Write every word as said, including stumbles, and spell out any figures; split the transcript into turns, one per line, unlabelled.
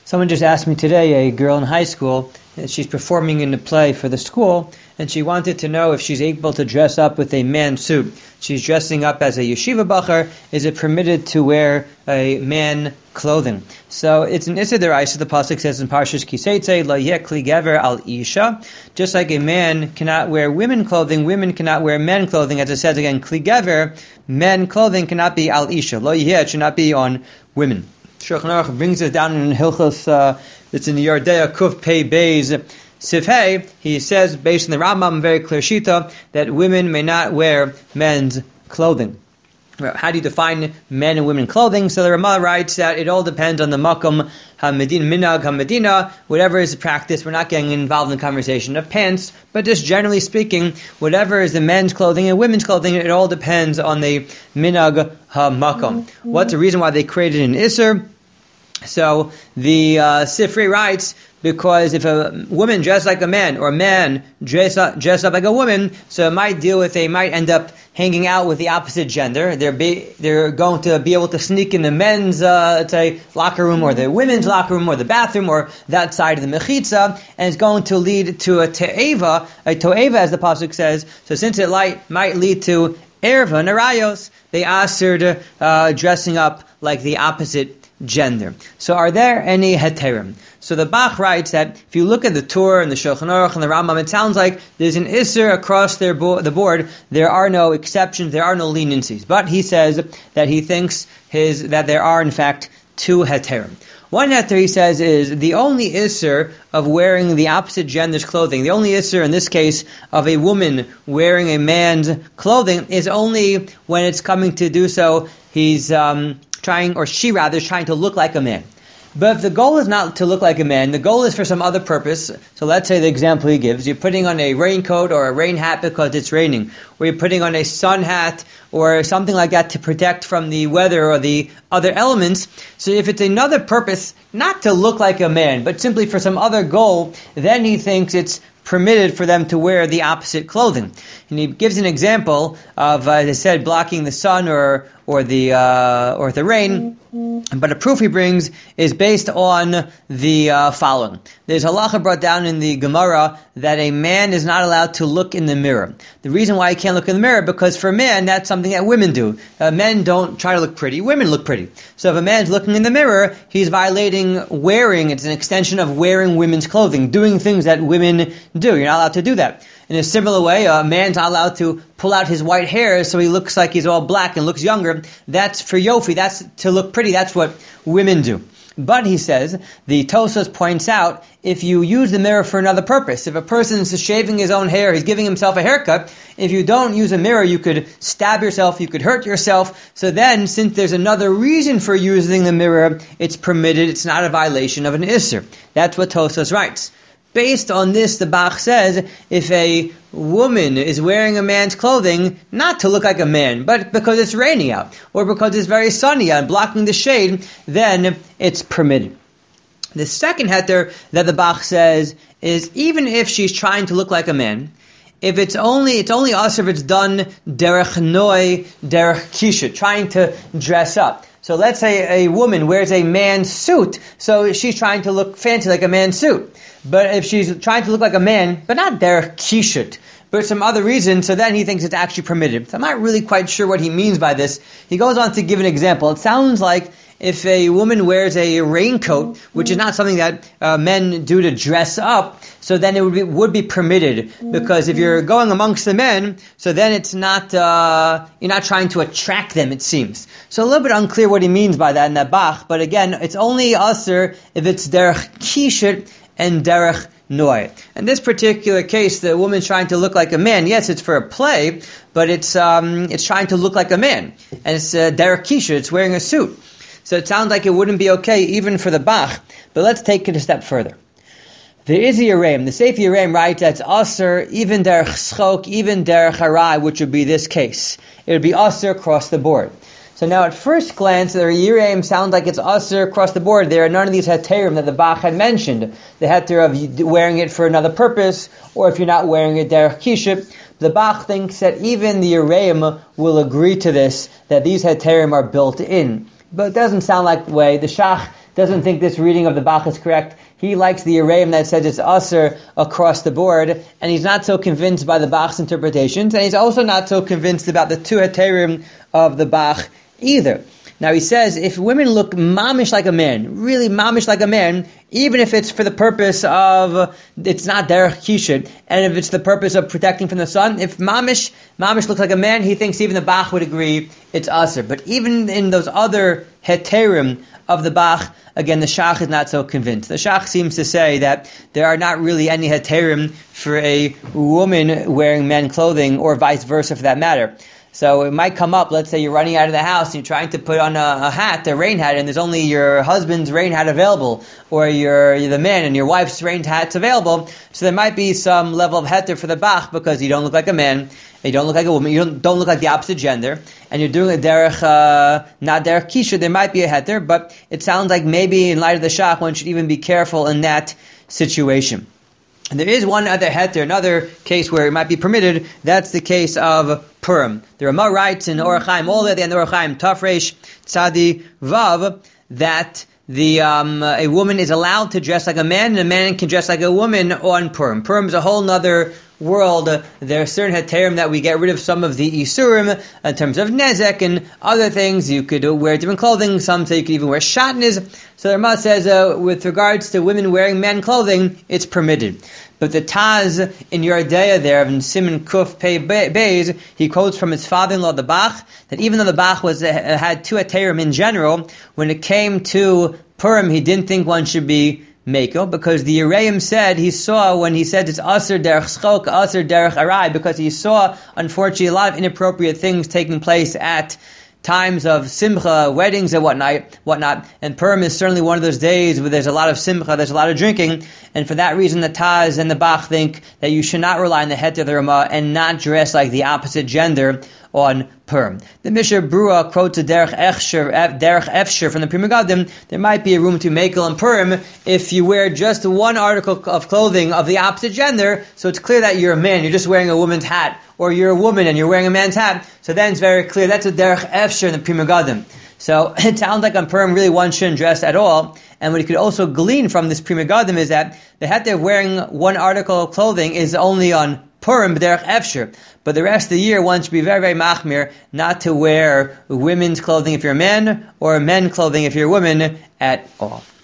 Someone just asked me today, a girl in high school, that she's performing in a play for the school, and she wanted to know if she's able to dress up with a man suit. She's dressing up as a yeshiva bachar. Is it permitted to wear a man clothing? So it's an issa deraisa. The pasuk says in Parshas Kiseitze, "Lo yeh kli gever al isha." Just like a man cannot wear women clothing, women cannot wear men clothing. As it says again, kli gever, men clothing cannot be al isha. Lo yeh, it should not be on women. Shulchan Aruch brings it down in Hilchos. Uh, it's in the Yardea Kuf Pei Beis Sifhei. He says, based on the Rambam, very clear shita, that women may not wear men's clothing. How do you define men and women clothing? So the Ramah writes that it all depends on the makom ha-medina, minag ha-medina, whatever is the practice. We're not getting involved in the conversation of pants, but just generally speaking, whatever is the men's clothing and women's clothing, it all depends on the minag ha-makom. What's the reason why they created an isser? So the uh, Sifri writes, because if a woman dressed like a man, or a man dressed up, dressed up like a woman, so it might deal with, they might end up hanging out with the opposite gender. They're be, they're going to be able to sneak in the men's, uh, let's say, locker room, or the women's locker room, or the bathroom, or that side of the mechitza, and it's going to lead to a te'eva, a to'eva, as the pasuk says. So since it light, might lead to erva narayos, they asked uh, dressing up like the opposite gender. So are there any heterim? So the Bach writes that if you look at the Torah and the Shulchan Aruch and the Rambam, it sounds like there's an isser across their bo- the board. There are no exceptions, there are no leniencies. But he says that he thinks his that there are in fact two heterim. One heter, he says, is the only isser of wearing the opposite gender's clothing. The only isser in this case of a woman wearing a man's clothing is only when it's coming to do so. He's um, trying, or she rather, is trying to look like a man. But if the goal is not to look like a man, the goal is for some other purpose. So let's say the example he gives, you're putting on a raincoat or a rain hat because it's raining, or you're putting on a sun hat or something like that to protect from the weather or the other elements. So if it's another purpose, not to look like a man, but simply for some other goal, then he thinks it's permitted for them to wear the opposite clothing. And he gives an example of, uh, as I said, blocking the sun or or the uh, or the rain. But a proof he brings is based on the uh, following. There's halacha brought down in the Gemara that a man is not allowed to look in the mirror. The reason why he can't look in the mirror, because for men, that's something that women do. Uh, men don't try to look pretty, women look pretty. So if a man's looking in the mirror, he's violating wearing, it's an extension of wearing women's clothing, doing things that women do. You're not allowed to do that. In a similar way, a man's not allowed to pull out his white hair so he looks like he's all black and looks younger. That's for Yofi, that's to look pretty, that's what women do. But he says, the Tosas points out, if you use the mirror for another purpose, if a person is shaving his own hair, he's giving himself a haircut, if you don't use a mirror, you could stab yourself, you could hurt yourself. So then, since there's another reason for using the mirror, it's permitted, it's not a violation of an isser. That's what Tosas writes. Based on this, the Bach says, if a woman is wearing a man's clothing, not to look like a man, but because it's raining out, or because it's very sunny out and blocking the shade, then it's permitted. The second heter that the Bach says is, even if she's trying to look like a man, if it's only, it's only us if it's done derech noi, derech kisha, trying to dress up. So let's say a woman wears a man's suit, so she's trying to look fancy like a man's suit. But if she's trying to look like a man, but not derech kishut, but some other reason, so then he thinks it's actually permitted. So I'm not really quite sure what he means by this. He goes on to give an example. It sounds like if a woman wears a raincoat, which is not something that uh, men do to dress up, so then it would be, would be permitted. Because if you're going amongst the men, so then it's not, uh, you're not trying to attract them, it seems. So a little bit unclear what he means by that in that Bach, but again, it's only usher if it's derech kishut and derech noi. In this particular case, the woman's trying to look like a man. Yes, it's for a play, but it's um, it's trying to look like a man. And it's uh, derech kisha, it's wearing a suit. So it sounds like it wouldn't be okay even for the Bach. But let's take it a step further. There is a Yereim. The Sefer Yereim writes that's usher, even derech schok, even derech harai, which would be this case. It would be usher across the board. So now at first glance, the Yereim sounds like it's usher across the board. There are none of these heterim that the Bach had mentioned. The heter of wearing it for another purpose, or if you're not wearing it derech kishut. The Bach thinks that even the Yereim will agree to this, that these heterim are built in. But it doesn't sound like the way. The Shach doesn't think this reading of the Bach is correct. He likes the Yereim that says it's Aser across the board, and he's not so convinced by the Bach's interpretations, and he's also not so convinced about the two Heterim of the Bach either. Now he says, if women look mamish like a man, really mamish like a man, even if it's for the purpose of, it's not derech kishud, and if it's the purpose of protecting from the sun, if mamish, mamish looks like a man, he thinks even the Bach would agree it's aser. But even in those other heterim of the Bach, again, the Shach is not so convinced. The Shach seems to say that there are not really any heterim for a woman wearing men clothing, or vice versa for that matter. So it might come up, let's say you're running out of the house and you're trying to put on a, a hat, a rain hat, and there's only your husband's rain hat available, or your, you're the man and your wife's rain hat's available. So there might be some level of heter for the Bach because you don't look like a man, you don't look like a woman, you don't, don't look like the opposite gender, and you're doing a derech, uh, not derech kisha, there might be a heter, but it sounds like maybe in light of the Shach, one should even be careful in that situation. And there is one other heter, another case where it might be permitted. That's the case of Purim. The Ramah writes in Orach Chaim, all the way at the end of Orach Chaim, Tafresh Tzadi Vav, that the um, a woman is allowed to dress like a man, and a man can dress like a woman on Purim. Purim is a whole other world. There are certain heterim that we get rid of some of the isurim in terms of nezek and other things. You could wear different clothing. Some say you could even wear shatnez. So the Ramah says, uh, with regards to women wearing men clothing, it's permitted. But the Taz in Yerdea there, in Siman Kuf Pei Beis, he quotes from his father-in-law, the Bach, that even though the Bach was uh, had two heterim in general, when it came to Purim, he didn't think one should be Meko, because the Yereim said, he saw when he said it's Aser Derech Schok, Aser Derech Arai, because he saw, unfortunately, a lot of inappropriate things taking place at times of simcha, weddings and whatnot, whatnot. And Purim is certainly one of those days where there's a lot of simcha, there's a lot of drinking, and for that reason the Taz and the Bach think that you should not rely on the het of the Ramah and not dress like the opposite gender on Purim. The Mishnah Brura quotes a derech efsher, derech efsher from the Pri Megadim. There might be a room to make on Purim if you wear just one article of clothing of the opposite gender, so it's clear that you're a man, you're just wearing a woman's hat, or you're a woman and you're wearing a man's hat, so then it's very clear that's a derech efsher in the Pri Megadim. So it sounds like on Purim really one shouldn't dress at all. And what you could also glean from this Pri Megadim is that the het of wearing one article of clothing is only on Purim b'derech efsher, but the rest of the year one should be very, very machmir not to wear women's clothing if you're a man, or men's clothing if you're a woman at all.